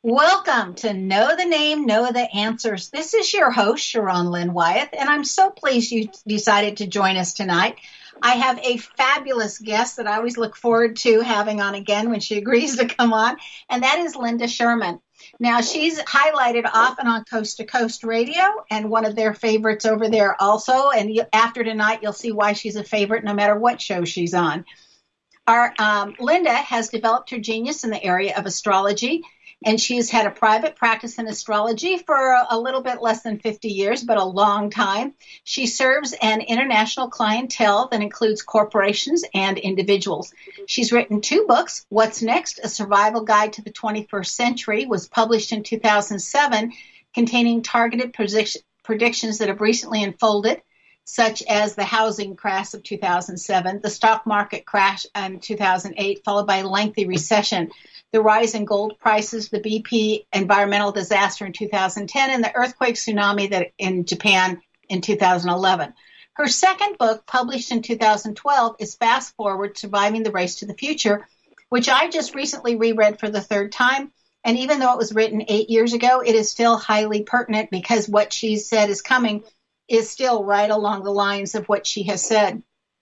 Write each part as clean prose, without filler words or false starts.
Welcome to Know the Name, Know the Answers. This is your host, Sharon Lynn Wyeth, and I'm so pleased you decided to join us tonight. I have a fabulous guest that I always look forward to having on again when she agrees to come on, and that is Linda Sherman. Now, she's highlighted often on Coast to Coast Radio and one of their favorites over there also, and after tonight, you'll see why she's a favorite no matter what show she's on. Linda has developed her genius in the area of astrology, and she's had a private practice in astrology for a little bit less than 50 years, but a long time. She serves an international clientele that includes corporations and individuals. She's written 2 books. What's Next? A Survival Guide to the 21st Century was published in 2007, containing targeted predictions that have recently unfolded, such as the housing crash of 2007, the stock market crash in 2008, followed by a lengthy recession, the rise in gold prices, the BP environmental disaster in 2010, and the earthquake tsunami in Japan in 2011. Her second book, published in 2012, is Fast Forward, Surviving the Race to the Future, which I just recently reread for the 3rd time. And even though it was written 8 years ago, it is still highly pertinent because what she said is coming is still right along the lines of what she has said.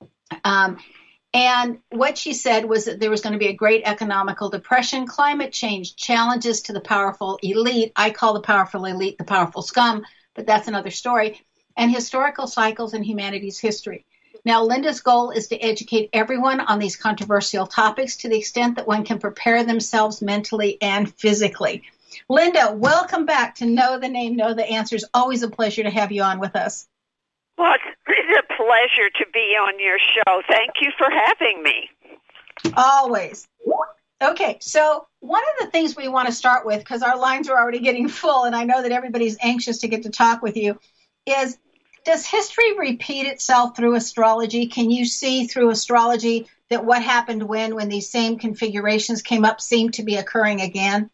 And what she said was that there was going to be a great economical depression, climate change, challenges to the powerful elite. I call the powerful elite the powerful scum, but that's another story. And historical cycles in humanity's history. Now, Linda's goal is to educate everyone on these controversial topics to the extent that one can prepare themselves mentally and physically. Linda, welcome back to Know the Name, Know the Answers. Always a pleasure to have you on with us. Well, it's a pleasure to be on your show. Thank you for having me. Always. Okay, so one of the things we want to start with, because our lines are already getting full, and I know that everybody's anxious to get to talk with you, is does history repeat itself through astrology? Can you see through astrology that what happened when these same configurations came up seem to be occurring again?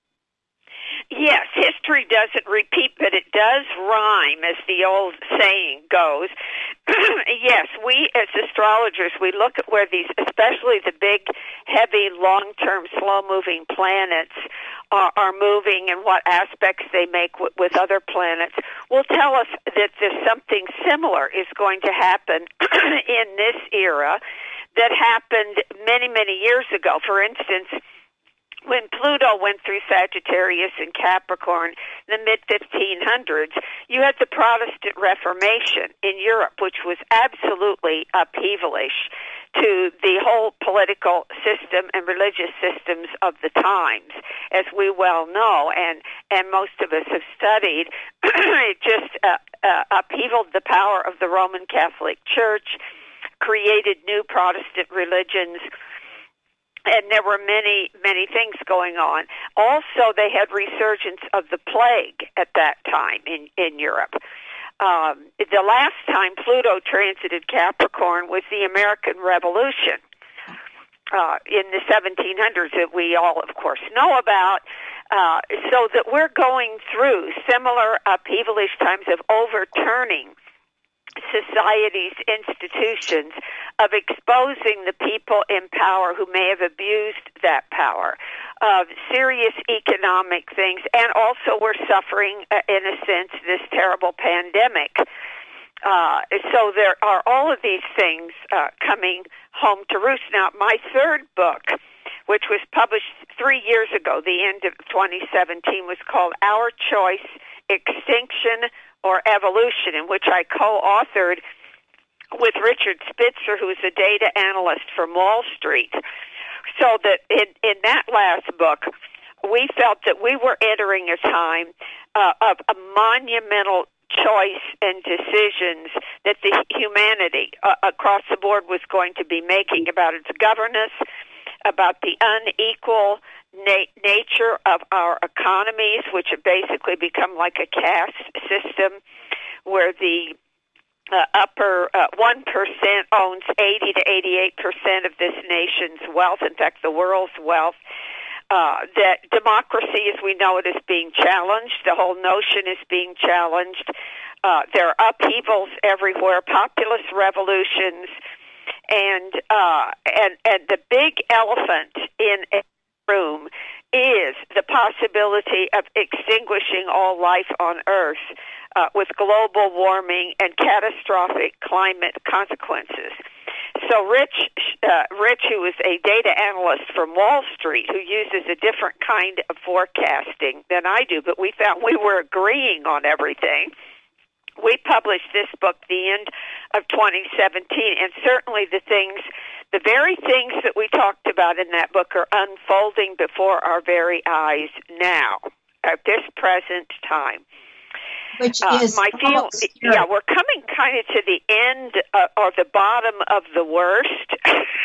Yes, history doesn't repeat, but it does rhyme, as the old saying goes. Yes, we as astrologers, we look at where these, especially the big, heavy, long-term, slow-moving planets are moving and what aspects they make with other planets, will tell us that there's something similar is going to happen in this era that happened many, many years ago. For instance, when Pluto went through Sagittarius and Capricorn in the mid-1500s, you had the Protestant Reformation in Europe, which was absolutely upheavalish to the whole political system and religious systems of the times, as we well know, and most of us have studied. It just upheavaled the power of the Roman Catholic Church, created new Protestant religions, and there were many, many things going on. Also, they had resurgence of the plague at that time in Europe. The last time Pluto transited Capricorn was the American Revolution in the 1700s that we all, of course, know about. So that we're going through similar upheavalish times of overturning society's institutions, of exposing the people in power who may have abused that power, of serious economic things, and also we're suffering, in a sense, this terrible pandemic. So there are all of these things coming home to roost. Now, my third book, which was published 3 years ago, the end of 2017, was called Our Choice, Extinction or Evolution, in which I co-authored with Richard Spitzer, who is a data analyst from Wall Street. So that in that last book, we felt that we were entering a time of a monumental choice and decisions that the humanity across the board was going to be making about its governance, about the unequal nature of our economies, which have basically become like a caste system where the upper 1% owns 80 to 88% of this nation's wealth, in fact, the world's wealth. That democracy, as we know it, is being challenged. The whole notion is being challenged. There are upheavals everywhere, populist revolutions, and the big elephant in a room is the possibility of extinguishing all life on Earth with global warming and catastrophic climate consequences. So Rich, who is a data analyst from Wall Street, who uses a different kind of forecasting than I do, but we found we were agreeing on everything. We published this book the end of 2017, and certainly the very things that we talked about in that book are unfolding before our very eyes now, at this present time. Which is my feel, yeah, we're coming kind of to the end or the bottom of the worst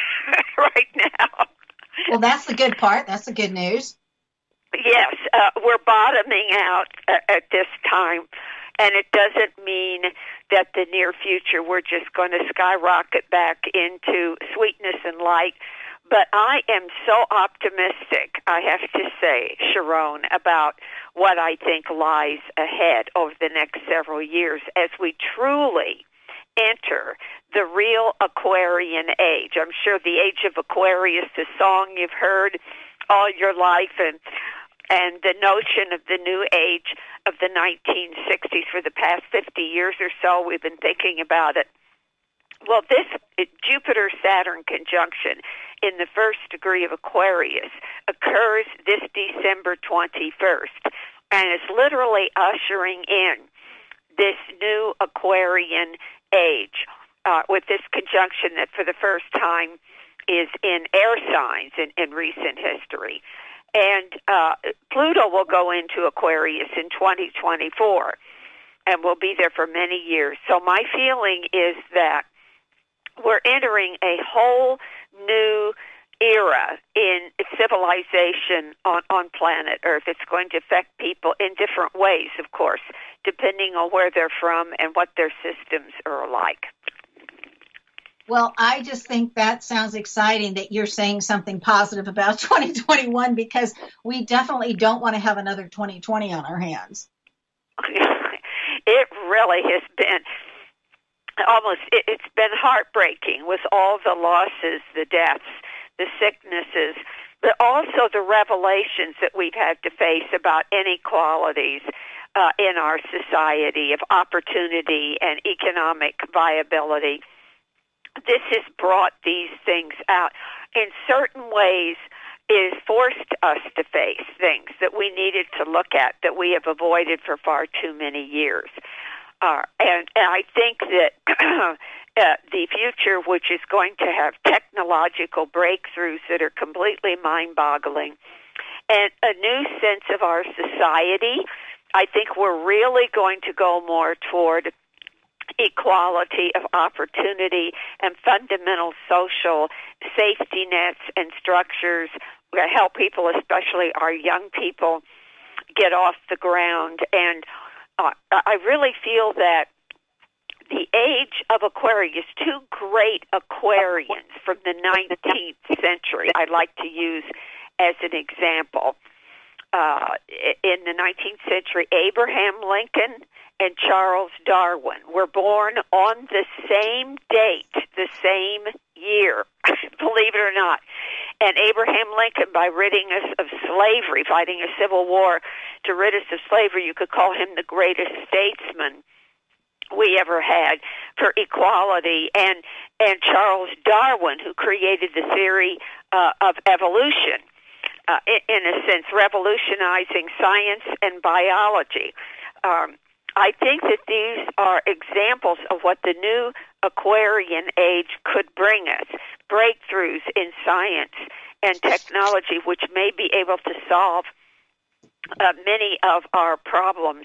right now. Well, that's the good part. That's the good news. Yes, we're bottoming out at this time. And it doesn't mean that the near future we're just going to skyrocket back into sweetness and light. But I am so optimistic, I have to say, Sharon, about what I think lies ahead over the next several years as we truly enter the real Aquarian age. I'm sure the age of Aquarius, the song you've heard all your life, and the notion of the new age of the 1960s for the past 50 years or so, we've been thinking about it. Well, this Jupiter-Saturn conjunction in the first degree of Aquarius occurs this December 21st, and is literally ushering in this new Aquarian age with this conjunction that for the first time is in air signs in recent history. And Pluto will go into Aquarius in 2024 and will be there for many years. So my feeling is that we're entering a whole new era in civilization on planet Earth. It's going to affect people in different ways, of course, depending on where they're from and what their systems are like. Well, I just think that sounds exciting that you're saying something positive about 2021, because we definitely don't want to have another 2020 on our hands. It really has been it's been heartbreaking with all the losses, the deaths, the sicknesses, but also the revelations that we've had to face about inequalities in our society, of opportunity and economic viability. This has brought these things out. In certain ways, it has forced us to face things that we needed to look at that we have avoided for far too many years. And I think that the future, which is going to have technological breakthroughs that are completely mind-boggling, and a new sense of our society, I think we're really going to go more toward equality of opportunity and fundamental social safety nets and structures that help people, especially our young people, get off the ground. And I really feel that the age of Aquarius, two great Aquarians from the 19th century, I'd like to use as an example. In the 19th century, Abraham Lincoln and Charles Darwin were born on the same date, the same year, believe it or not. And Abraham Lincoln, by ridding us of slavery, fighting a civil war to rid us of slavery, you could call him the greatest statesman we ever had for equality. And Charles Darwin, who created the theory of evolution, in a sense, revolutionizing science and biology. I think that these are examples of what the new Aquarian age could bring us, breakthroughs in science and technology, which may be able to solve many of our problems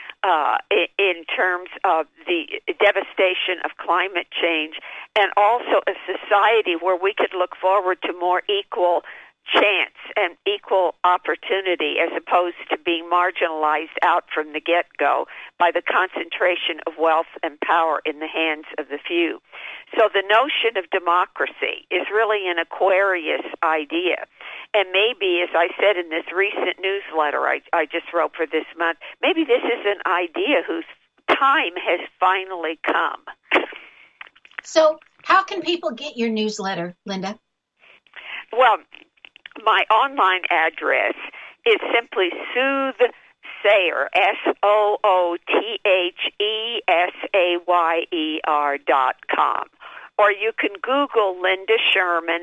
in terms of the devastation of climate change, and also a society where we could look forward to more equal chance and equal opportunity, as opposed to being marginalized out from the get-go by the concentration of wealth and power in the hands of the few. So the notion of democracy is really an Aquarius idea. And maybe, as I said in this recent newsletter I just wrote for this month, maybe this is an idea whose time has finally come. So how can people get your newsletter, Linda? Well, my online address is simply Soothsayer, SOOTHESAYER.com. Or you can Google Linda Sherman,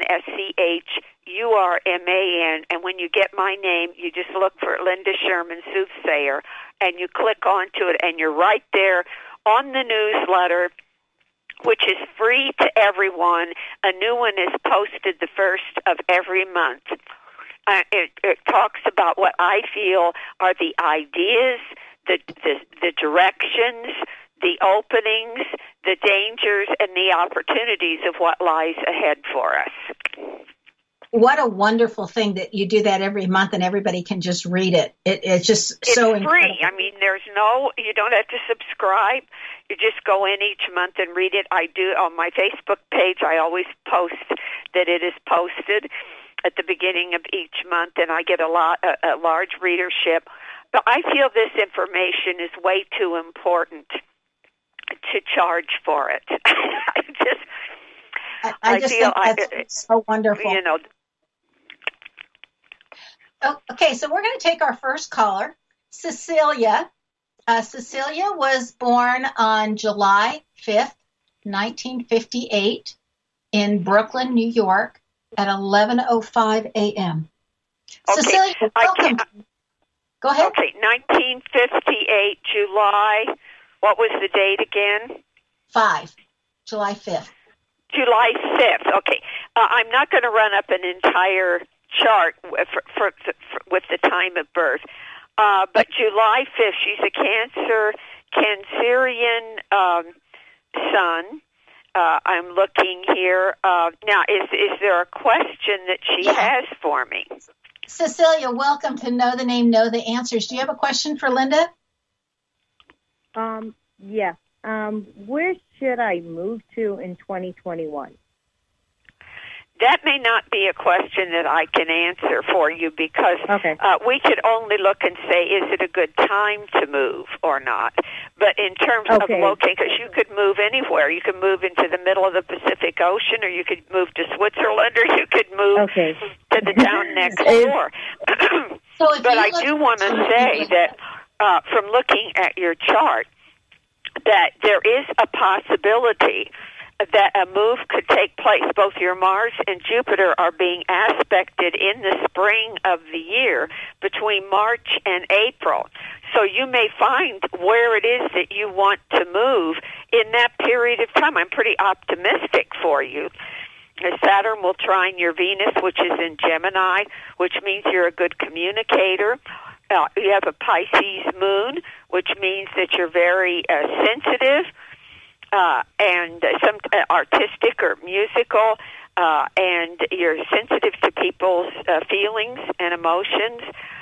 SCHURMAN, and when you get my name, you just look for Linda Sherman Soothsayer, and you click onto it, and you're right there on the newsletter, which is free to everyone. A new one is posted the first of every month. It talks about what I feel are the ideas, the directions, the openings, the dangers, and the opportunities of what lies ahead for us. What a wonderful thing that you do that every month and everybody can just read it. It's just so free. Incredible. I mean, you don't have to subscribe. You just go in each month and read it. I do on my Facebook page. I always post that it is posted at the beginning of each month, and I get a large readership. But I feel this information is way too important to charge for it. I just feel think that's so wonderful. You know. Okay, so we're going to take our first caller, Cecilia. Cecilia was born on July 5th, 1958 in Brooklyn, New York at 11:05 a.m. Okay. Cecilia, welcome. Go ahead. Okay, 1958, July. What was the date again? July 5th. July 5th. Okay. I'm not going to run up an entire chart with the time of birth. But July 5th, she's a Cancerian sun. I'm looking here. Now, is there a question that she has for me? Cecilia, welcome to Know the Name, Know the Answers. Do you have a question for Linda? Yeah. Where should I move to in 2021? That may not be a question that I can answer for you because we could only look and say, is it a good time to move or not? But in terms of locating, because you could move anywhere. You could move into the middle of the Pacific Ocean, or you could move to Switzerland, or you could move to the town next door. But I do want to say that from looking at your chart, that there is a possibility that a move could take place. Both your Mars and Jupiter are being aspected in the spring of the year between March and April. So you may find where it is that you want to move in that period of time. I'm pretty optimistic for you. Saturn will trine your Venus, which is in Gemini, which means you're a good communicator. You have a Pisces moon, which means that you're very sensitive, and some artistic or musical, and you're sensitive to people's feelings and emotions.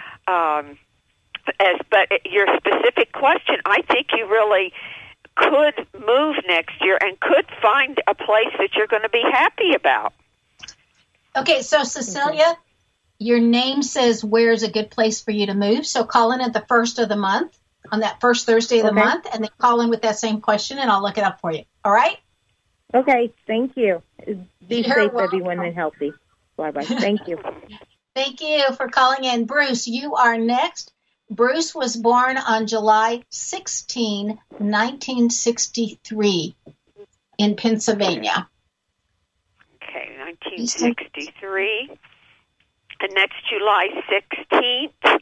But your specific question, I think you really could move next year and could find a place that you're going to be happy about. Okay, so Cecilia, your name says where's a good place for you to move. So call in at the first of the month, on that first Thursday of the month, and then call in with that same question, and I'll look it up for you. All right? Okay, thank you. Be safe, welcome. everyone, and healthy. Bye-bye. Thank you. Thank you for calling in. Bruce, you are next. Bruce was born on July 16, 1963 in Pennsylvania. Okay, 1963. And that's July 16th?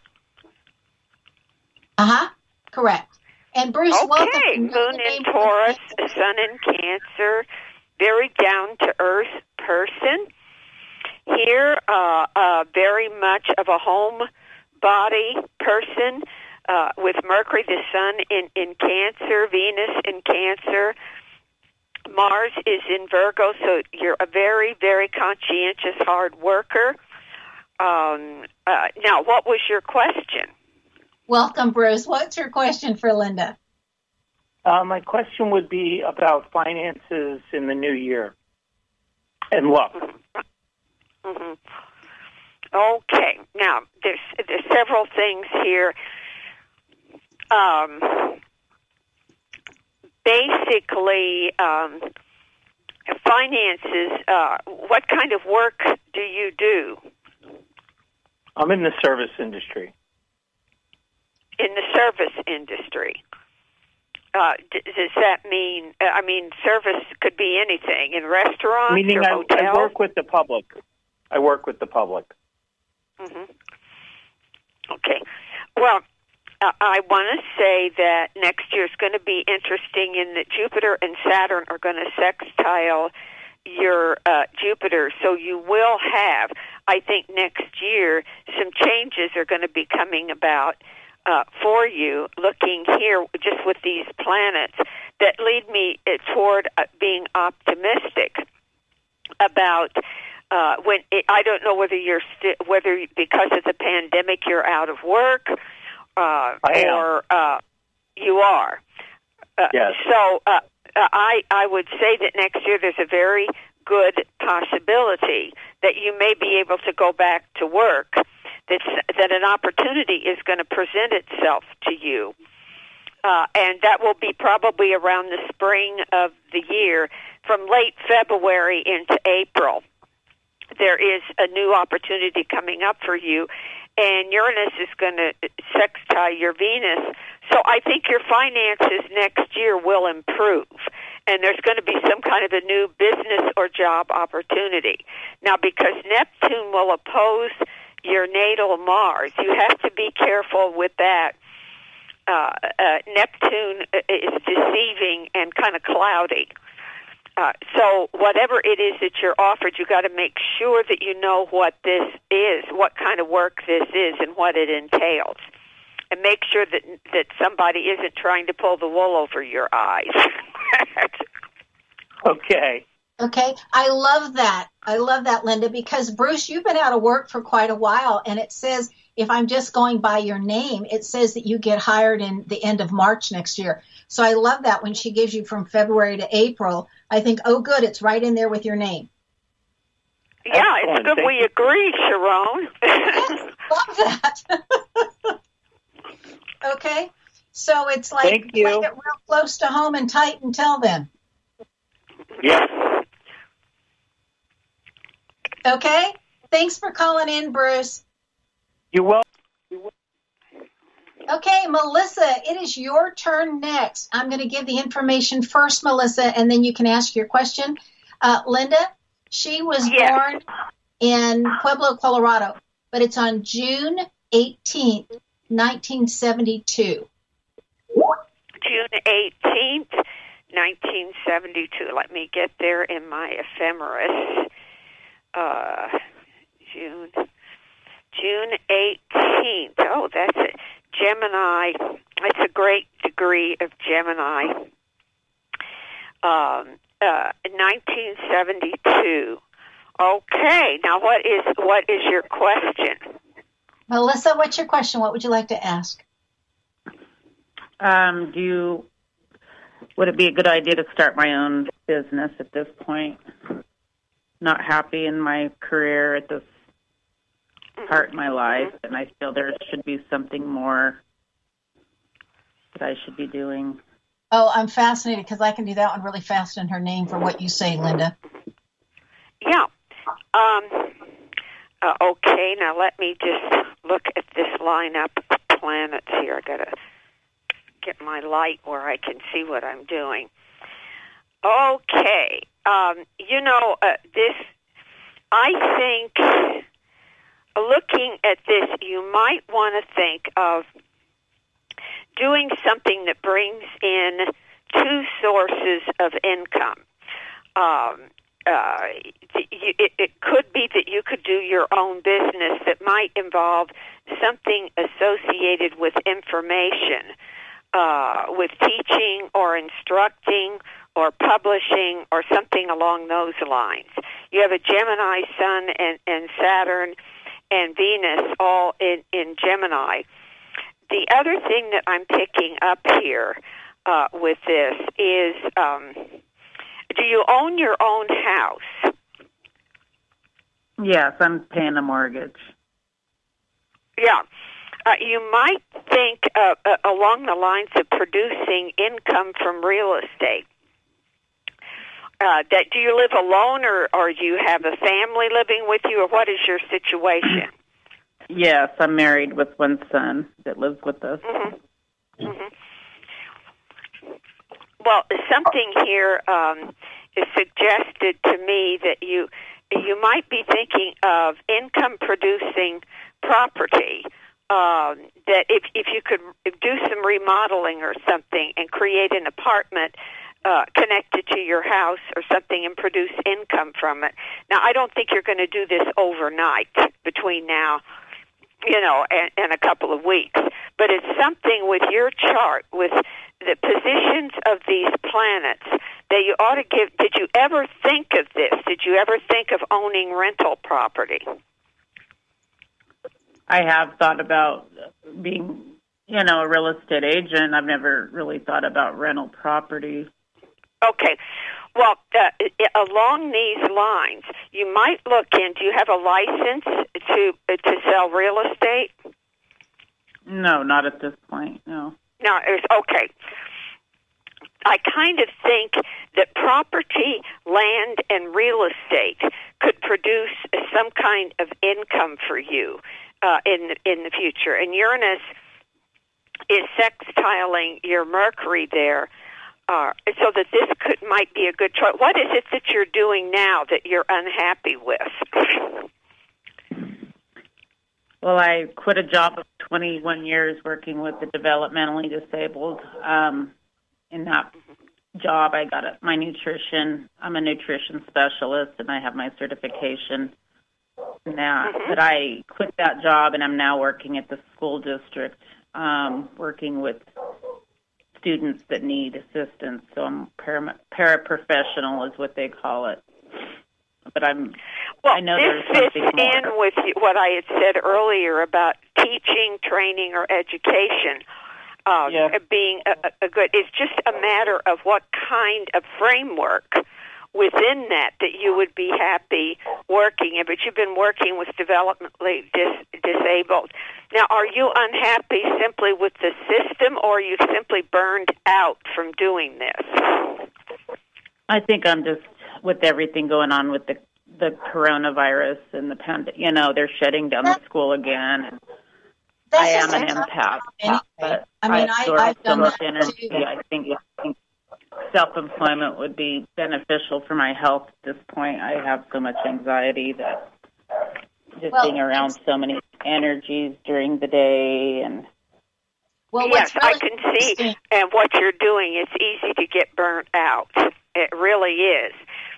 Correct. And Bruce, welcome. Okay, moon in Taurus, sun in Cancer, very down-to-earth person. Here, very much of a homebody person with Mercury, the sun in Cancer, Venus in Cancer. Mars is in Virgo, so you're a very, very conscientious, hard worker. Now, what was your question? Welcome, Bruce. What's your question for Linda? My question would be about finances in the new year and luck. Mm-hmm. Okay. Now, there's several things here. Basically, finances, what kind of work do you do? I'm in the service industry. In the service industry. Does that mean, service could be anything, in restaurants Meaning or hotels? I work with the public. Mm-hmm. Okay. Well, I want to say that next year is going to be interesting in that Jupiter and Saturn are going to sextile your Jupiter. So you will have, I think, next year, some changes are going to be coming about for you, looking here just with these planets that lead me toward being optimistic about I don't know whether whether because of the pandemic you're out of work or you are. Yes. So I would say that next year there's a very good possibility that you may be able to go back to work. That an opportunity is going to present itself to you. And that will be probably around the spring of the year, from late February into April. There is a new opportunity coming up for you, and Uranus is going to sextile your Venus. So I think your finances next year will improve, and there's going to be some kind of a new business or job opportunity. Now, because Neptune will oppose your natal Mars, you have to be careful with that. Neptune is deceiving and kind of cloudy. So whatever it is that you're offered, you got to make sure that you know what this is, what kind of work this is, and what it entails. And make sure that somebody isn't trying to pull the wool over your eyes. Okay. Okay, I love that, Linda, because Bruce, you've been out of work for quite a while, and it says, if I'm just going by your name, it says that you get hired in the end of March next year. So I love that when she gives you from February to April. I think, oh, good, it's right in there with your name. Yeah, excellent. It's good we agree, Sharon. Yes, love that. Okay, so it's like, thank you. Play it real close to home and tight until then. Yes. Okay, thanks for calling in, Bruce. You're welcome. Okay, Melissa, it is your turn next. I'm going to give the information first, Melissa, and then you can ask your question. Linda, she was born in Pueblo, Colorado, but it's on June 18th, 1972. June 18th, 1972. Let me get there in my ephemeris. June 18th. Oh, that's it. Gemini. It's a great degree of Gemini. 1972. Okay. Now, what is your question? Melissa, what's your question? What would you like to ask? Would it be a good idea to start my own business at this point? Not happy in my career at this part in my life, and I feel there should be something more that I should be doing. Oh, I'm fascinated because I can do that one really fast in her name for what you say, Linda. Yeah. Okay, now let me just look at this lineup of planets here. I got to get my light where I can see what I'm doing. Okay. This, I think, looking at this, you might want to think of doing something that brings in two sources of income. It could be that you could do your own business that might involve something associated with information, with teaching or instructing or publishing or something along those lines. You have a Gemini Sun and Saturn and Venus all in Gemini. The other thing that I'm picking up here with this is, do you own your own house? Yes, I'm paying a mortgage. Yeah. You might think along the lines of producing income from real estate. Do you live alone, or do you have a family living with you, or what is your situation? Yes, I'm married with one son that lives with us. Mm-hmm. Mm-hmm. Well, something here is suggested to me that you might be thinking of income-producing property. That if you could do some remodeling or something and create an apartment connected to your house or something and produce income from it. Now, I don't think you're going to do this overnight between now, and a couple of weeks. But it's something with your chart, with the positions of these planets, that you ought to give. Did you ever think of this? Did you ever think of owning rental property? I have thought about being, a real estate agent. I've never really thought about rental property. Okay. Well, along these lines, you might look in. Do you have a license to sell real estate? No, not at this point. No. No. Okay. I kind of think that property, land, and real estate could produce some kind of income for you in the future. And Uranus is sextiling your Mercury there. So that this might be a good choice. What is it that you're doing now that you're unhappy with? Well, I quit a job of 21 years working with the developmentally disabled. In that job, I got my nutrition. I'm a nutrition specialist, and I have my certification now. But I quit that job, and I'm now working at the school district, working with students that need assistance. So I'm paraprofessional is what they call it. But I know this there's fits something in more. with what I had said earlier about teaching, training, or education being a good. It's just a matter of what kind of framework within that you would be happy working in. But you've been working with developmentally disabled. Now, are you unhappy simply with the system, or are you simply burned out from doing this? I think I'm just, with everything going on with the coronavirus and the pandemic, they're shutting down the school again. And I am an empath, but I absorb so much energy. I think self-employment would be beneficial for my health at this point. I have so much anxiety that being around so many energies during the day. And yes, really I can see and what you're doing. It's easy to get burnt out. It really is.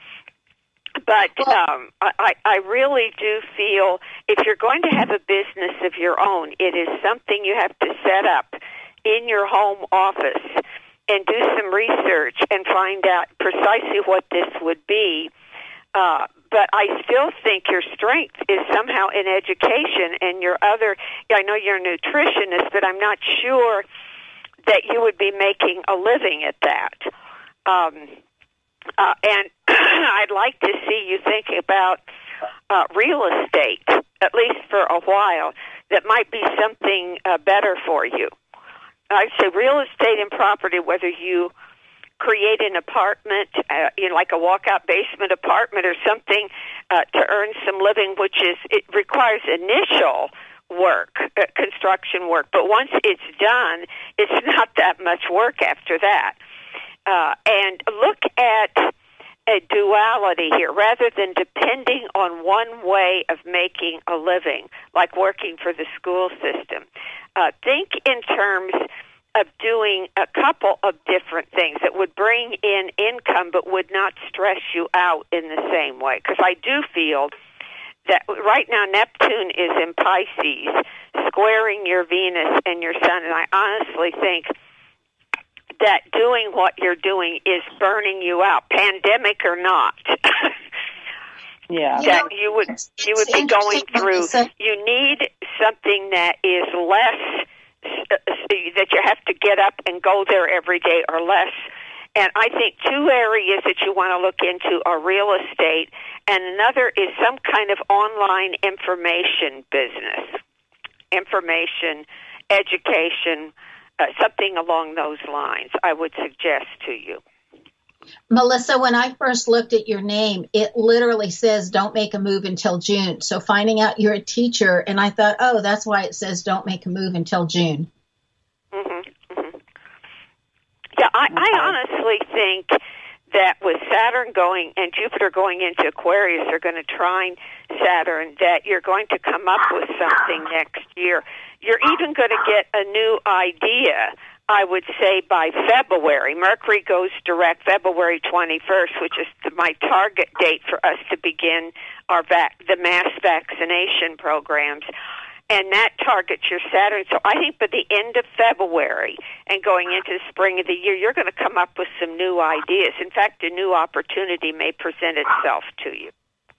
But I really do feel if you're going to have a business of your own, it is something you have to set up in your home office and do some research and find out precisely what this would be. But I still think your strength is somehow in education and your other, I know you're a nutritionist, but I'm not sure that you would be making a living at that. And I'd like to see you think about real estate, at least for a while, that might be something better for you. I'd say real estate and property, whether you create an apartment, like a walkout basement apartment or something to earn some living, it requires initial work, construction work. But once it's done, it's not that much work after that. And look at a duality here, rather than depending on one way of making a living, like working for the school system. Think in terms of doing a couple of different things that would bring in income but would not stress you out in the same way. Because I do feel that right now Neptune is in Pisces, squaring your Venus and your Sun, and I honestly think that doing what you're doing is burning you out, pandemic or not. Yeah. That you would be going through. You need something that is less, that you have to get up and go there every day or less. And I think two areas that you want to look into are real estate, and another is some kind of online information business, information, education, something along those lines, I would suggest to you. Melissa, when I first looked at your name, it literally says don't make a move until June. So finding out you're a teacher, and I thought, oh, that's why it says don't make a move until June. Yeah, I honestly think that with Saturn going and Jupiter going into Aquarius, they're going to trine Saturn, that you're going to come up with something next year. You're even going to get a new idea, I would say, by February. Mercury goes direct February 21st, which is my target date for us to begin the mass vaccination programs. And that targets your Saturn. So I think by the end of February and going into the spring of the year, you're going to come up with some new ideas. In fact, a new opportunity may present itself to you.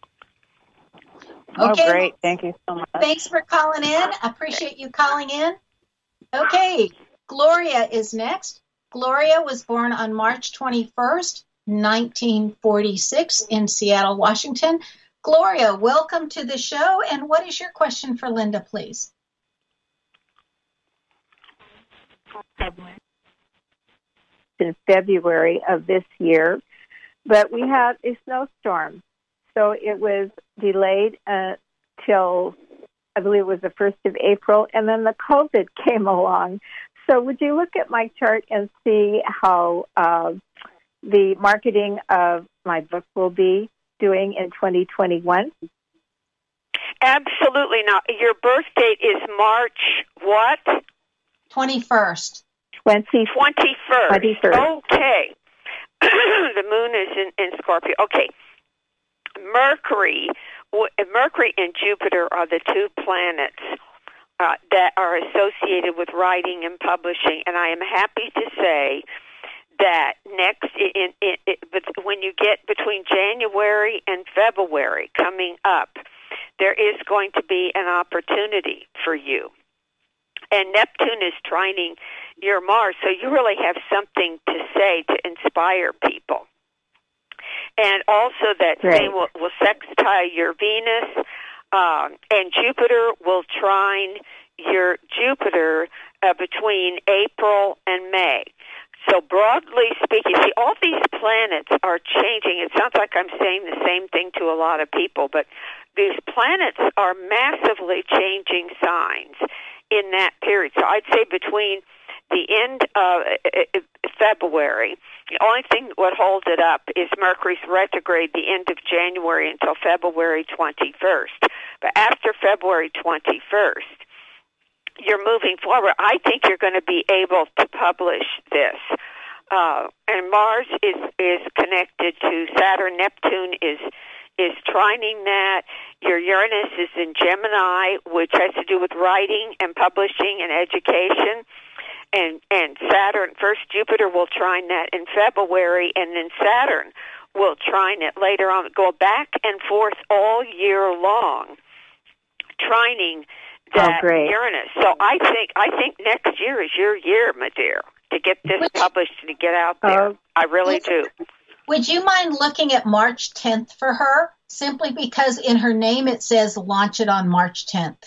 Okay. Oh, great. Thank you so much. Thanks for calling in. I appreciate you calling in. Okay, Gloria is next. Gloria was born on March 21st, 1946 in Seattle, Washington. Gloria, welcome to the show. And what is your question for Linda, please? In February of this year, but we had a snowstorm. So it was delayed till, I believe it was the 1st of April, and then the COVID came along. So would you look at my chart and see how the marketing of my book will be doing in 2021? Absolutely not. Your birth date is March what? 21st. 21st. Okay. The moon is in Scorpio. Okay. Mercury and Jupiter are the two planets that are associated with writing and publishing, and I am happy to say that when you get between January and February coming up, there is going to be an opportunity for you. And Neptune is trining your Mars, so you really have something to say to inspire people. And also that same will sextile your Venus, and Jupiter will trine your Jupiter between April and May. So broadly speaking, see, all these planets are changing. It sounds like I'm saying the same thing to a lot of people, but these planets are massively changing signs in that period. So I'd say between the end of February, the only thing that would hold it up is Mercury's retrograde the end of January until February 21st. But after February 21st, you're moving forward. I think you're going to be able to publish this. And Mars is connected to Saturn. Neptune is trining that. Your Uranus is in Gemini, which has to do with writing and publishing and education. And Saturn, first Jupiter will trine that in February, and then Saturn will trine it later on. Go back and forth all year long, trining that Uranus. So I think next year is your year, my dear, to get this published and to get out there. I really do. Would you mind looking at March 10th for her? Simply because in her name it says launch it on March 10th.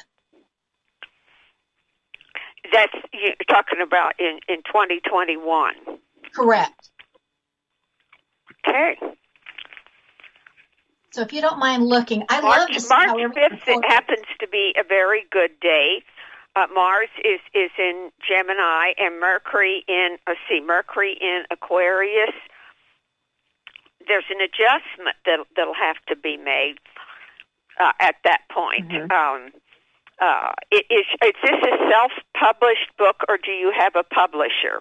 That's you're talking about in 2021. Correct. Okay. So if you don't mind looking, I love to see March 5th. It happens to be a very good day. Mars is in Gemini and Mercury in Aquarius. There's an adjustment that'll have to be made at that point. Mm-hmm. Is this a self-published book, or do you have a publisher?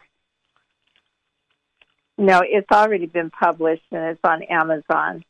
No, it's already been published, and it's on Amazon.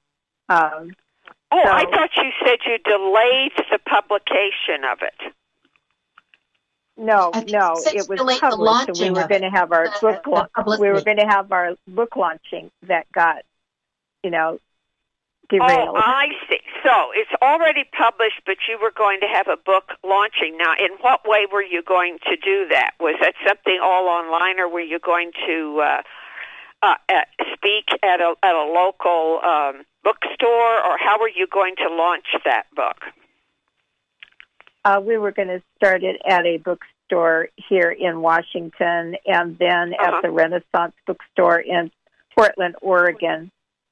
I thought you said you delayed the publication of it. No, it was published, and we were going to have our book. We were going to have our book launching that got, derailed. Oh, I see. So it's already published, but you were going to have a book launching. Now, in what way were you going to do that? Was that something all online, or were you going to speak at a local bookstore, or how were you going to launch that book? We were going to start it at a bookstore here in Washington, and then at the Renaissance bookstore in Portland, Oregon.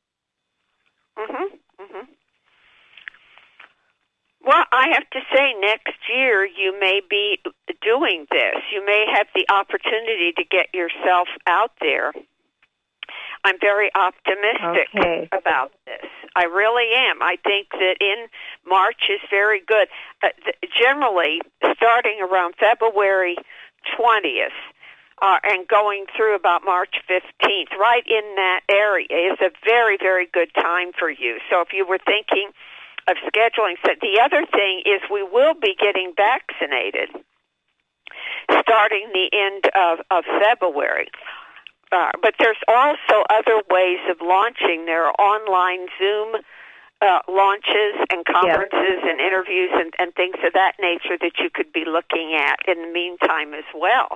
Well, I have to say, next year you may be doing this. You may have the opportunity to get yourself out there. I'm very optimistic about this. I really am. I think that in March is very good. Generally, starting around February 20th and going through about March 15th, right in that area is a very, very good time for you. So if you were thinking of scheduling, so the other thing is we will be getting vaccinated starting the end of February. But there's also other ways of launching. There are online Zoom launches and conferences and interviews and things of that nature that you could be looking at in the meantime as well.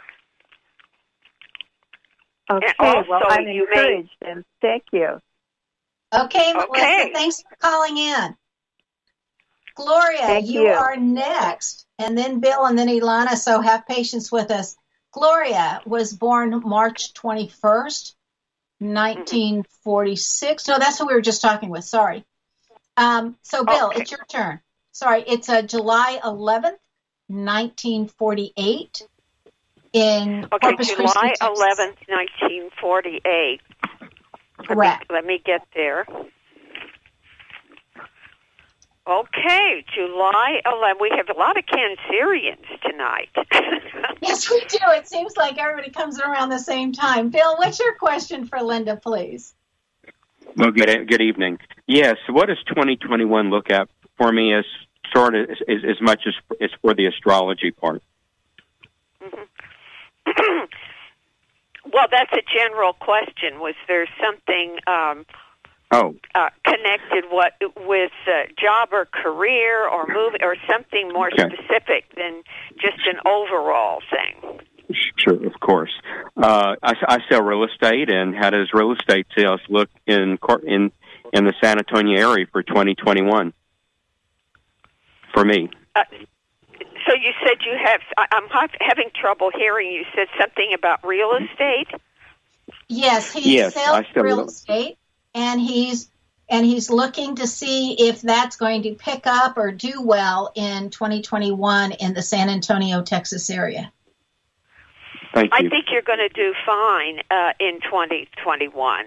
Okay, well, I'm encouraged, and thank you. Okay, Melissa, thanks for calling in. Gloria, you are next, and then Bill, and then Ilana, so have patience with us. Gloria was born March 21st, 1946. No, that's what we were just talking with. Sorry. So, Bill, it's your turn. Sorry, it's July 11th, 1948 in Corpus Christi, July 11th, 1948. Correct. Let me get there. Okay, July 11th. We have a lot of Cancerians tonight. Yes, we do. It seems like everybody comes around the same time. Bill, what's your question for Linda, please? Well, good evening. Yes, what does 2021 look at for me as sort of as much as for the astrology part? Well, that's a general question. Was there something connected with job or career or movie or something more specific than just an overall thing? Sure, of course. I sell real estate, and how does real estate sales look in the San Antonio area for 2021 for me? So you said you have. I'm having trouble hearing you. Said something about real estate. Yes, he sells real estate, and he's looking to see if that's going to pick up or do well in 2021 in the San Antonio, Texas area. Thank you. I think you're going to do fine in 2021.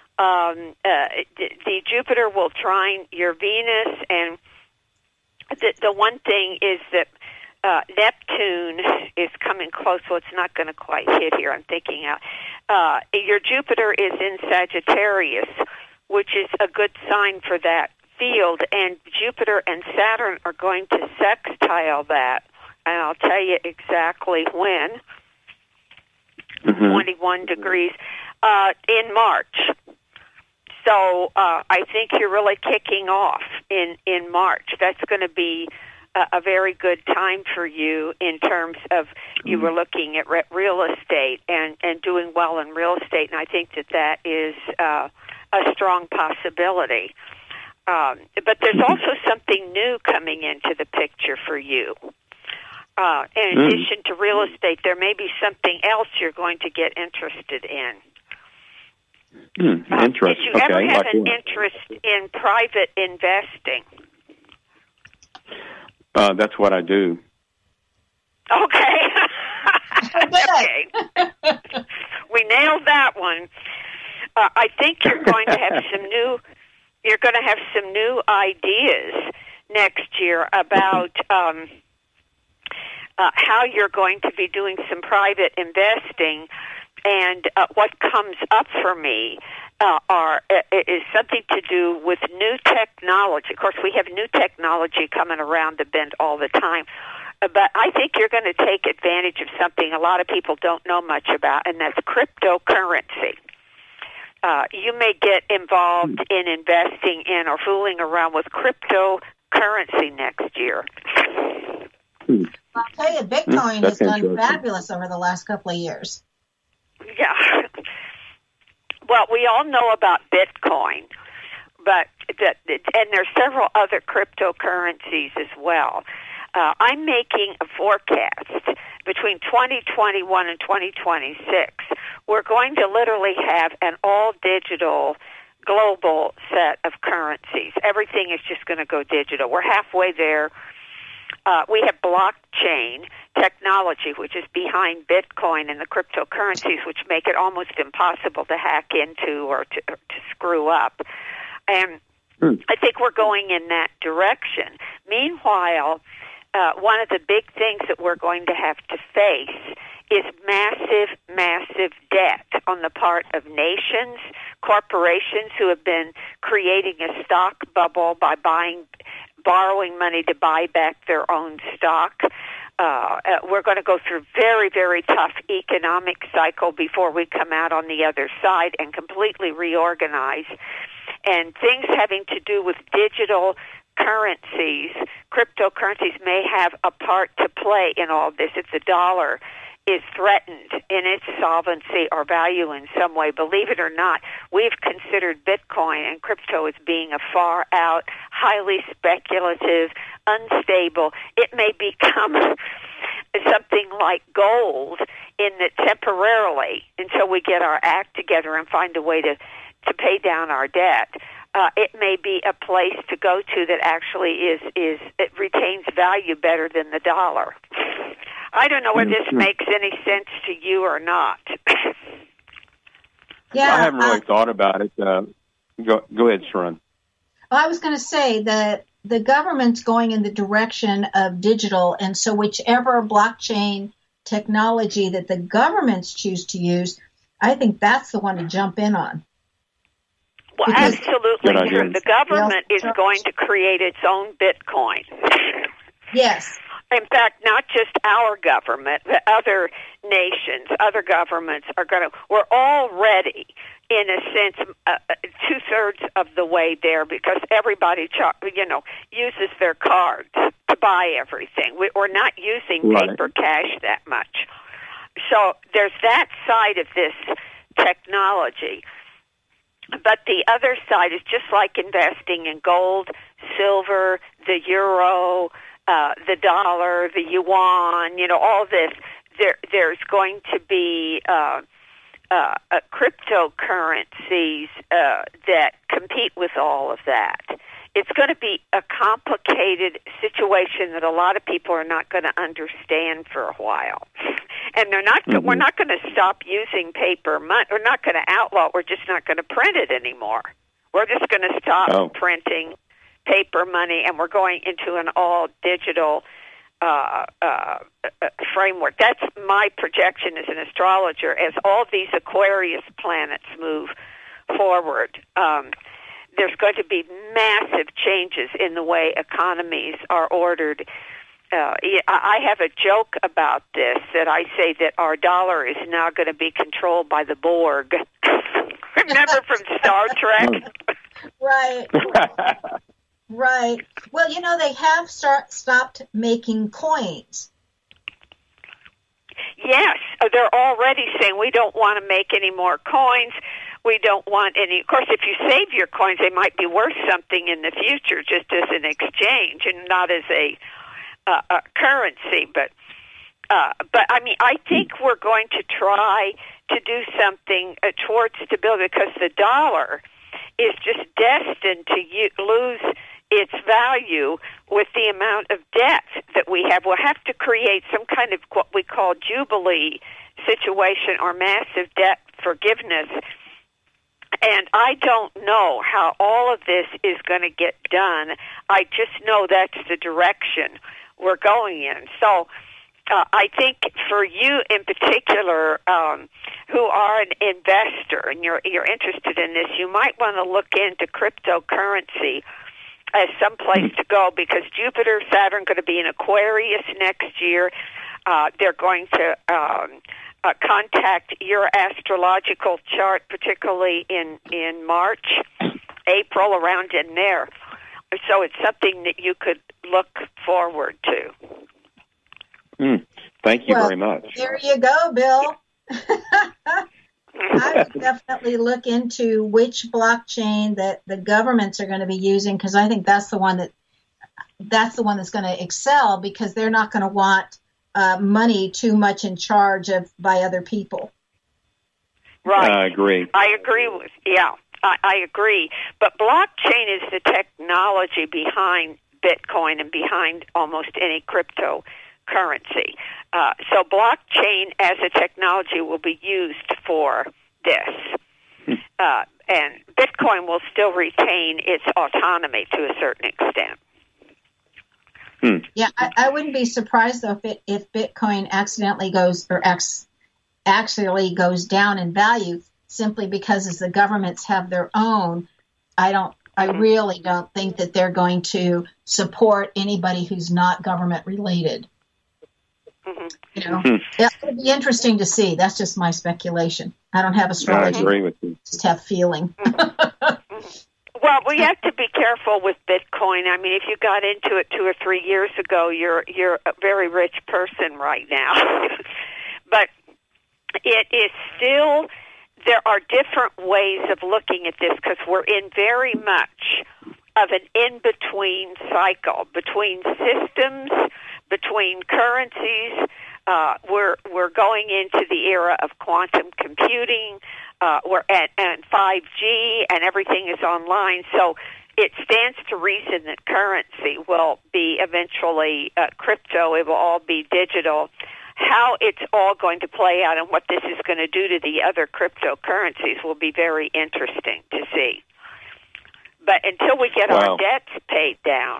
The Jupiter will trine your Venus, and the one thing is that Neptune is coming close, so it's not going to quite hit here. I'm thinking out. Your Jupiter is in Sagittarius, which is a good sign for that field, and Jupiter and Saturn are going to sextile that, and I'll tell you exactly when. 21 degrees in March. So I think you're really kicking off in March. That's going to be a very good time for you in terms of you were looking at real estate and doing well in real estate, and I think that is a strong possibility. But there's also something new coming into the picture for you. In addition to real estate, there may be something else you're going to get interested in. Did you ever have an interest in private investing? That's what I do. Okay. Okay. We nailed that one. I think you're going to have some new ideas next year about how you're going to be doing some private investing, and what comes up for me is something to do with new technology. Of course, we have new technology coming around the bend all the time, but I think you're going to take advantage of something a lot of people don't know much about, and that's cryptocurrency. You may get involved in investing in or fooling around with cryptocurrency next year. I'll tell you, Bitcoin has done fabulous over the last couple of years. Yeah. Well, we all know about Bitcoin, and there's several other cryptocurrencies as well. I'm making a forecast between 2021 and 2026 we're going to literally have an all-digital global set of currencies. Everything is just going to go digital. We're halfway there. We have blockchain technology, which is behind Bitcoin and the cryptocurrencies, which make it almost impossible to hack into or to screw up. And I think we're going in that direction. Meanwhile, one of the big things that we're going to have to face is massive, massive debt on the part of nations, corporations who have been creating a stock bubble by borrowing money to buy back their own stock. We're going to go through very, very tough economic cycle before we come out on the other side and completely reorganize. And things having to do with digital currencies, cryptocurrencies may have a part to play in all this. If the dollar is threatened in its solvency or value in some way, believe it or not, we've considered Bitcoin and crypto as being a far out, highly speculative, unstable. It may become something like gold in that temporarily, until we get our act together and find a way to pay down our debt, it may be a place to go to that actually it retains value better than the dollar. I don't know whether this makes any sense to you or not. Yeah, I haven't really thought about it. Go ahead, Sharon. I was going to say that the government's going in the direction of digital, and so whichever blockchain technology that the governments choose to use, I think that's the one to jump in on. Well, Because absolutely. The government is going to create its own Bitcoin. Yes. In fact, not just our government, but other nations, other governments are going to. We're already, in a sense, 2/3 of the way there, because everybody, uses their cards to buy everything. We're not using paper cash that much. So there's that side of this technology. But the other side is just like investing in gold, silver, the euro, the dollar, the yuan, all this. There's going to be cryptocurrencies that compete with all of that. It's going to be a complicated situation that a lot of people are not going to understand for a while. And they're not. We're not going to stop using paper money. We're not going to outlaw it. We're just not going to print it anymore. We're just going to stop printing paper money, and we're going into an all-digital framework. That's my projection as an astrologer. As all these Aquarius planets move forward, there's going to be massive changes in the way economies are ordered. I have a joke about this, that I say that our dollar is now going to be controlled by the Borg. Remember from Star Trek? Right. Right. Well, they have stopped making coins. Yes, they're already saying we don't want to make any more coins. We don't want any. Of course, if you save your coins, they might be worth something in the future, just as an exchange and not as a currency. But I mean, I think we're going to try to do something towards stability, because the dollar is just destined to lose its value with the amount of debt that we have. We'll have to create some kind of what we call jubilee situation or massive debt forgiveness. And I don't know how all of this is going to get done. I just know that's the direction we're going in. So I think for you in particular, who are an investor and you're interested in this, you might want to look into cryptocurrency as some place to go, because Jupiter, Saturn are going to be in Aquarius next year. They're going to contact your astrological chart, particularly in March, April, around in there. So it's something that you could look forward to. Thank you very much. There you go, Bill. I would definitely look into which blockchain that the governments are going to be using, because I think that's the one that's going to excel, because they're not going to want money too much in charge of by other people. Right. agree. I agree with, I agree. But blockchain is the technology behind Bitcoin and behind almost any cryptocurrency. So blockchain as a technology will be used for this. And Bitcoin will still retain its autonomy to a certain extent. Yeah, I wouldn't be surprised though if Bitcoin accidentally goes or actually goes down in value simply because as the governments have their own, I really don't think that they're going to support anybody who's not government related. You know, it would be interesting to see. That's just my speculation. I don't have astrology. I agree with you. Just have feeling. Well, we have to be careful with Bitcoin. I mean, if you got into it 2 or 3 years ago, you're a very rich person right now. But it is still, there are different ways of looking at this because we're in very much of an in-between cycle between systems, between currencies. We're going into the era of quantum computing, and 5G, and everything is online. So it stands to reason that currency will be eventually crypto. It will all be digital. How it's all going to play out and what this is going to do to the other cryptocurrencies will be very interesting to see. But until we get our debts paid down,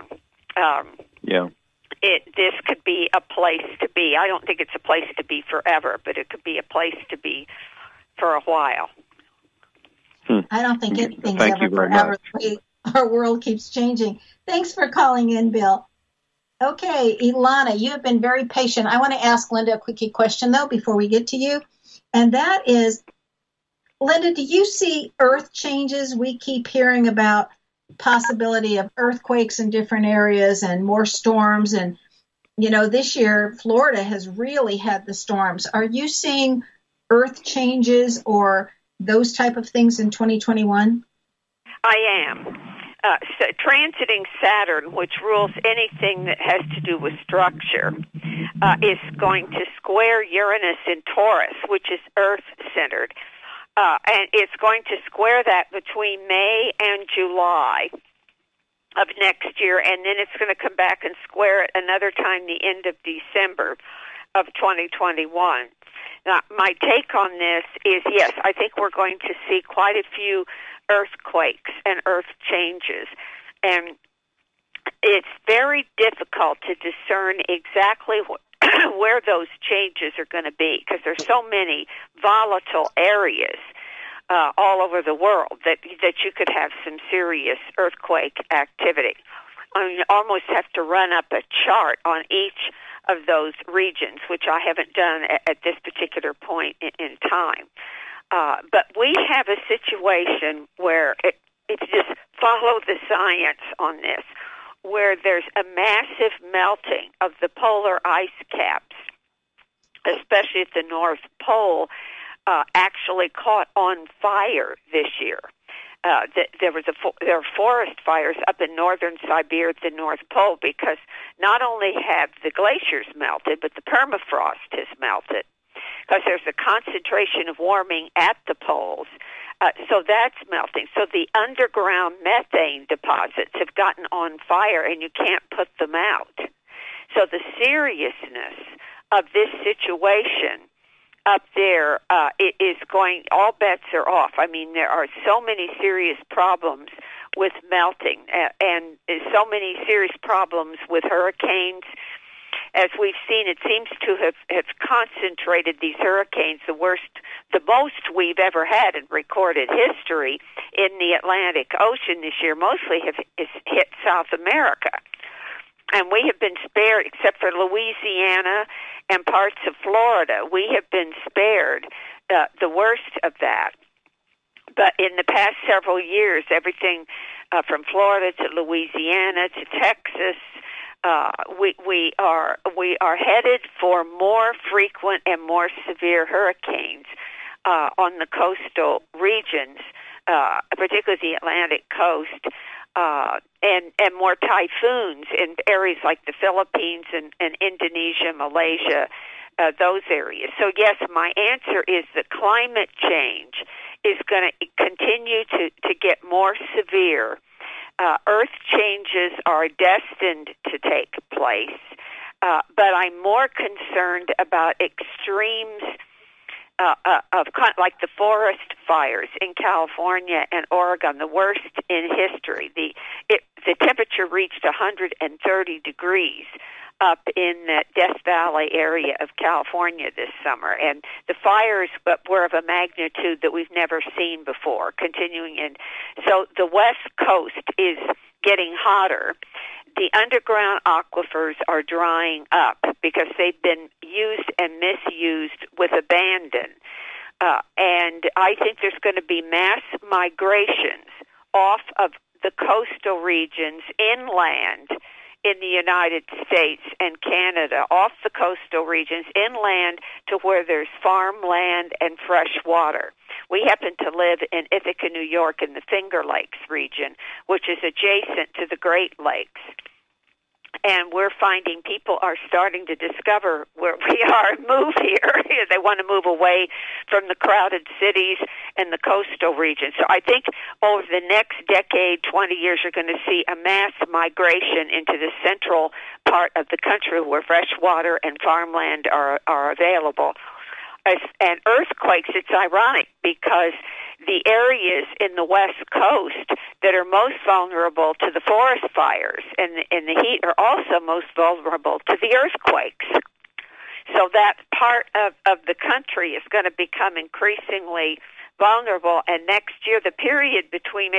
this could be a place to be. I don't think it's a place to be forever, but it could be a place to be for a while. I don't think anything's ever forever. Our world keeps changing. Thanks for calling in, Bill. Okay, Ilana, you have been very patient. I want to ask Linda a quickie question, though, before we get to you. And that is, Linda, do you see earth changes? We keep hearing about possibility of earthquakes in different areas and more storms. And, you know, this year, Florida has really had the storms. Are you seeing earth changes or those type of things in 2021? I am. So transiting Saturn, which rules anything that has to do with structure, is going to square Uranus in Taurus, which is Earth-centered. And it's going to square that between May and July of next year, and then it's going to come back and square it another time the end of December of 2021. Now, my take on this is, yes, I think we're going to see quite a few earthquakes and earth changes, and it's very difficult to discern exactly where those changes are going to be because there's so many volatile areas all over the world that you could have some serious earthquake activity. I mean, you almost have to run up a chart on each of those regions, which I haven't done at this particular point in time. But we have a situation where it's just follow the science on this, where there's a massive melting of the polar ice caps, especially at the North Pole, actually caught on fire this year. There are forest fires up in northern Siberia at the North Pole because not only have the glaciers melted, but the permafrost has melted because there's a concentration of warming at the poles. So that's melting. So the underground methane deposits have gotten on fire and you can't put them out. So the seriousness of this situation up there is going, all bets are off. I mean, there are so many serious problems with melting and so many serious problems with hurricanes. As we've seen, it seems to have concentrated these hurricanes, the most we've ever had in recorded history in the Atlantic Ocean this year, mostly have hit South America. And we have been spared, except for Louisiana and parts of Florida. We have been spared the worst of that. But in the past several years, everything from Florida to Louisiana to Texas, we are headed for more frequent and more severe hurricanes on the coastal regions, particularly the Atlantic coast, and more typhoons in areas like the Philippines and Indonesia, Malaysia, those areas. So yes, my answer is that climate change is going to continue to get more severe. Earth changes are destined to take place, but I'm more concerned about extremes of like the forest fires in California and Oregon, the worst in history. The temperature reached 130 degrees up in the Death Valley area of California this summer, and the fires were of a magnitude that we've never seen before, continuing in. So the West Coast is getting hotter. The underground aquifers are drying up because they've been used and misused with abandon. And I think there's going to be mass migrations off of the coastal regions inland in the United States and Canada, off the coastal regions inland to where there's farmland and fresh water. We happen to live in Ithaca, New York, in the Finger Lakes region, which is adjacent to the Great Lakes. And we're finding people are starting to discover where we are and move here. They want to move away from the crowded cities and the coastal region. So I think over the next decade, 20 years, you're going to see a mass migration into the central part of the country where fresh water and farmland are available. And earthquakes, it's ironic because the areas in the West Coast that are most vulnerable to the forest fires and the heat are also most vulnerable to the earthquakes. So that part of the country is going to become increasingly vulnerable. And next year, the period between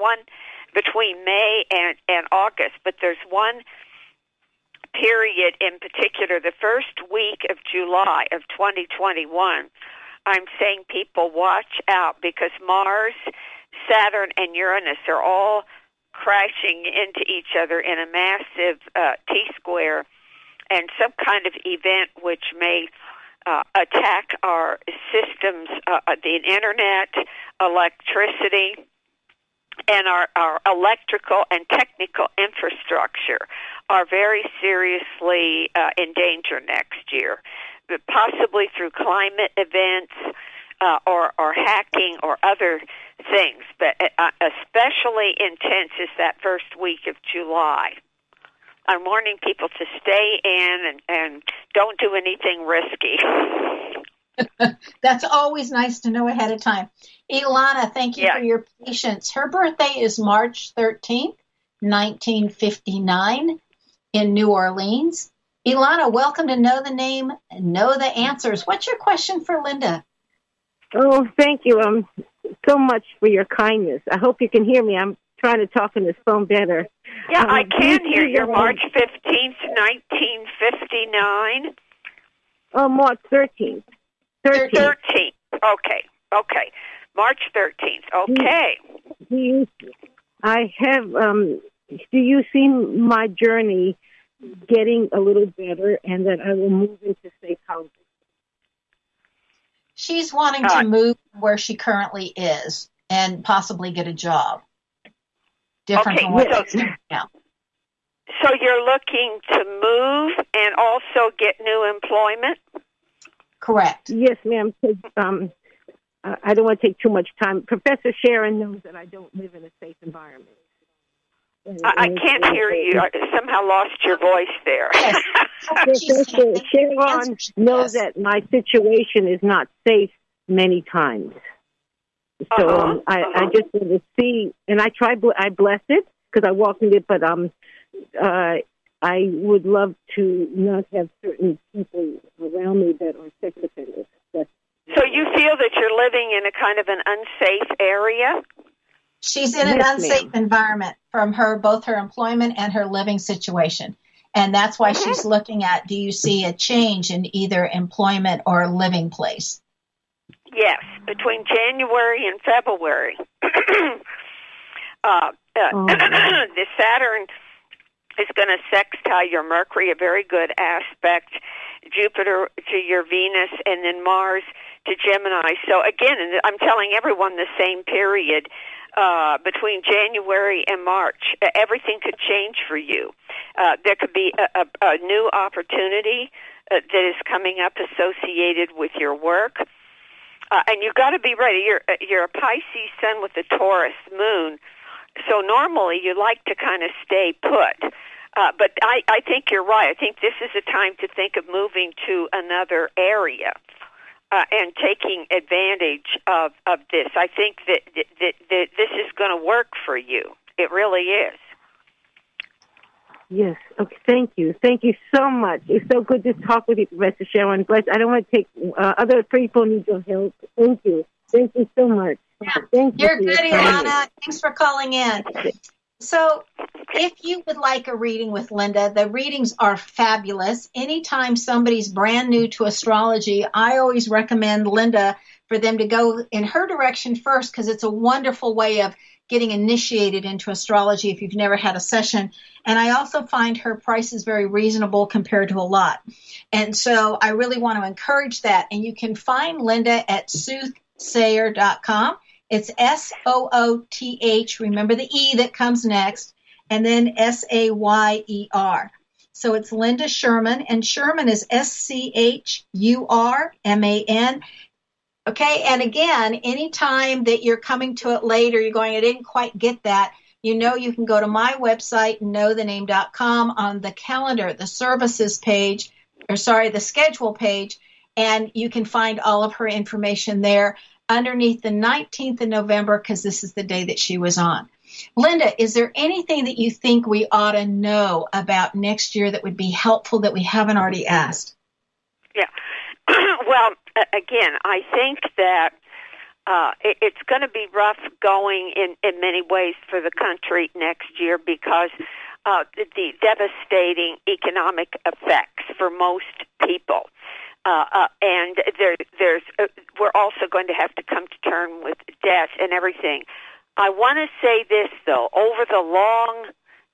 May and August, but there's one period in particular, the first week of July of 2021, I'm saying people watch out because Mars, Saturn, and Uranus are all crashing into each other in a massive T-square and some kind of event which may attack our systems, the internet, electricity, and our electrical and technical infrastructure are very seriously in danger next year, possibly through climate events or hacking or other things. But especially intense is that first week of July. I'm warning people to stay in and don't do anything risky. That's always nice to know ahead of time. Ilana, thank you for your patience. Her birthday is March 13th, 1959 in New Orleans. Ilana, welcome to Know the Name, Know the Answers. What's your question for Linda? Oh, thank you so much for your kindness. I hope you can hear me. I'm trying to talk on this phone better. Yeah, I can hear you. March 15th, 1959. Oh, March 13th. 13th. Okay. March 13th. Okay. Do you see my journey getting a little better and that I will move into safe housing? She's wanting to move where she currently is and possibly get a job. Different from what it's now. So you're looking to move and also get new employment? Correct. Yes, ma'am. I don't want to take too much time. Professor Sharon knows that I don't live in a safe environment. I can't hear you. I somehow lost your voice there. Yes. Professor Sharon knows that my situation is not safe many times. So I just want to see, and I bless it because I walk in it, but I would love to not have certain people around me that are sex offenders. So you feel that you're living in a kind of an unsafe area? She's in an unsafe environment from both her employment and her living situation. And that's why she's looking at, do you see a change in either employment or living place? Yes, between January and February. The Saturn is going to sextile your Mercury, a very good aspect, Jupiter to your Venus, and then Mars to Gemini. So again, I'm telling everyone the same period, between January and March, everything could change for you. There could be a new opportunity that is coming up associated with your work. And you've got to be ready. You're a Pisces sun with a Taurus moon, so normally you like to kind of stay put. But I think you're right. I think this is a time to think of moving to another area and taking advantage of this. I think that this is going to work for you. It really is. Yes. Okay. Thank you. Thank you so much. It's so good to talk with you, Professor Sharon. But I don't want to take other people need your help. Thank you. Thank you so much. Yeah. Thank you. You're good, Ilana. Thanks for calling in. So if you would like a reading with Linda, the readings are fabulous. Anytime somebody's brand new to astrology, I always recommend Linda for them to go in her direction first, because it's a wonderful way of getting initiated into astrology if you've never had a session. And I also find her prices very reasonable compared to a lot. And so I really want to encourage that. And you can find Linda at soothsayer.com. It's SOOTH. Remember the E that comes next, and then SAYER. So it's Linda Sherman, and Sherman is SCHURMAN. Okay, and again, anytime that you're coming to it later, you're going, I didn't quite get that, you can go to my website, knowthename.com, on the calendar, the services page, the schedule page, and you can find all of her information there underneath the 19th of November, because this is the day that she was on. Linda, is there anything that you think we ought to know about next year that would be helpful that we haven't already asked? Yeah. Well, again, I think that it's going to be rough going in many ways for the country next year because the devastating economic effects for most people. And we're also going to have to come to terms with death and everything. I want to say this, though. Over the long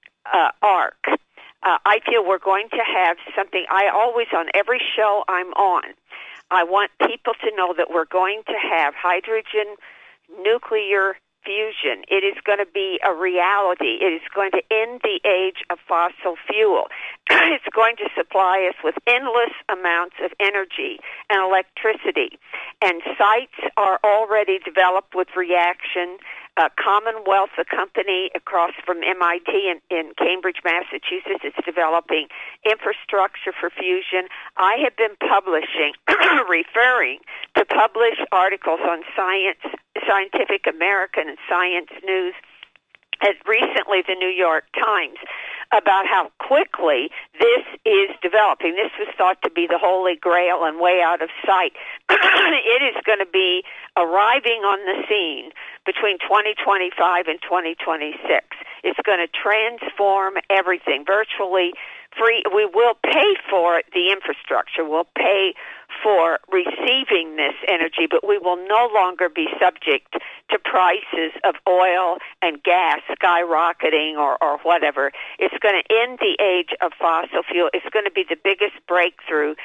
arc, I feel we're going to have something. I always, on every show I'm on, I want people to know that we're going to have hydrogen nuclear fusion. It is going to be a reality. It is going to end the age of fossil fuel. It's going to supply us with endless amounts of energy and electricity. And sites are already developed with reaction. Commonwealth, a company across from MIT in Cambridge, Massachusetts, is developing infrastructure for fusion. I have been publishing, referring to published articles on Scientific American and Science News, and recently the New York Times, about how quickly this is developing. This was thought to be the Holy Grail and way out of sight. It is going to be arriving on the scene between 2025 and 2026. It's going to transform everything, virtually free. We will pay for the infrastructure. We'll pay for receiving this energy, but we will no longer be subject to prices of oil and gas skyrocketing or whatever. It's going to end the age of fossil fuel. It's going to be the biggest breakthrough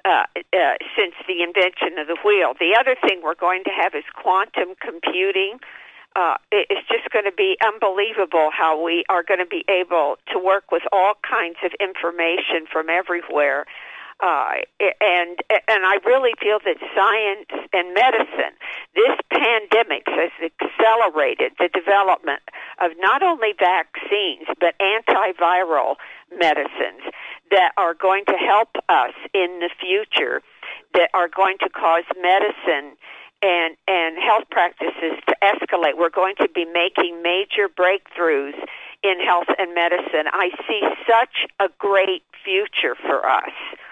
since the invention of the wheel. The other thing we're going to have is quantum computing. It's just going to be unbelievable how we are going to be able to work with all kinds of information from everywhere. And I really feel that science and medicine, this pandemic has accelerated the development of not only vaccines, but antiviral medicines that are going to help us in the future, that are going to cause medicine and health practices to escalate. We're going to be making major breakthroughs in health and medicine. I see such a great future for us.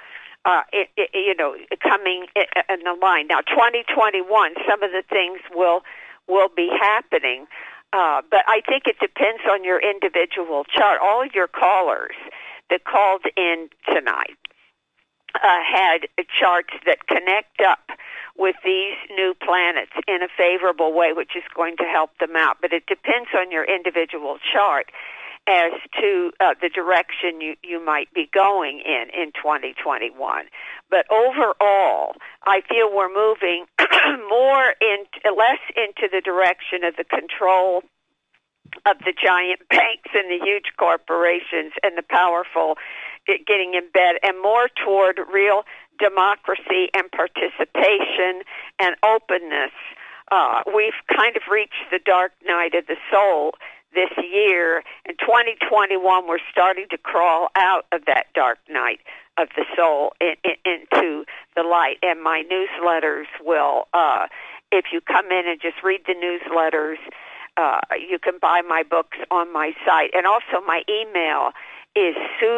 Coming in the line. Now, 2021, some of the things will be happening, but I think it depends on your individual chart. All of your callers that called in tonight had charts that connect up with these new planets in a favorable way, which is going to help them out. But it depends on your individual chart as to the direction you might be going in 2021. But overall, I feel we're moving less into the direction of the control of the giant banks and the huge corporations and the powerful getting in bed, and more toward real democracy and participation and openness. We've kind of reached the dark night of the soul this year. In 2021, we're starting to crawl out of that dark night of the soul into the light. And my newsletters will, if you come in and just read the newsletters, you can buy my books on my site. And also my email is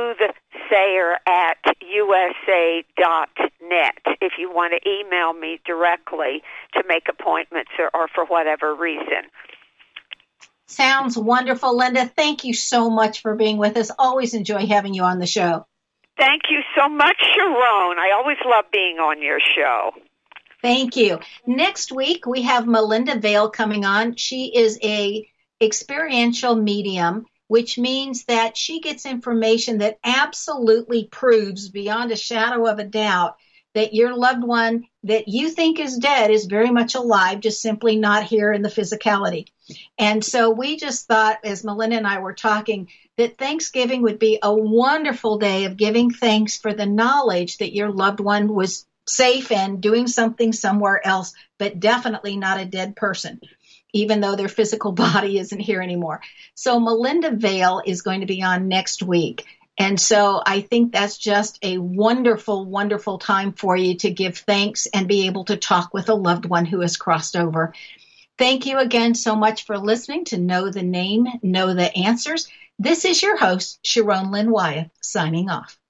soothsayer@usa.net if you want to email me directly to make appointments or for whatever reason. Sounds wonderful, Linda. Thank you so much for being with us. Always enjoy having you on the show. Thank you so much, Sharon. I always love being on your show. Thank you. Next week, we have Melinda Vail coming on. She is a experiential medium, which means that she gets information that absolutely proves beyond a shadow of a doubt that your loved one that you think is dead is very much alive, just simply not here in the physicality. And so we just thought, as Melinda and I were talking, that Thanksgiving would be a wonderful day of giving thanks for the knowledge that your loved one was safe and doing something somewhere else, but definitely not a dead person, even though their physical body isn't here anymore. So Melinda Vail is going to be on next week. And so I think that's just a wonderful, wonderful time for you to give thanks and be able to talk with a loved one who has crossed over. Thank you again so much for listening to Know the Name, Know the Answers. This is your host, Sharon Lynn Wyeth, signing off.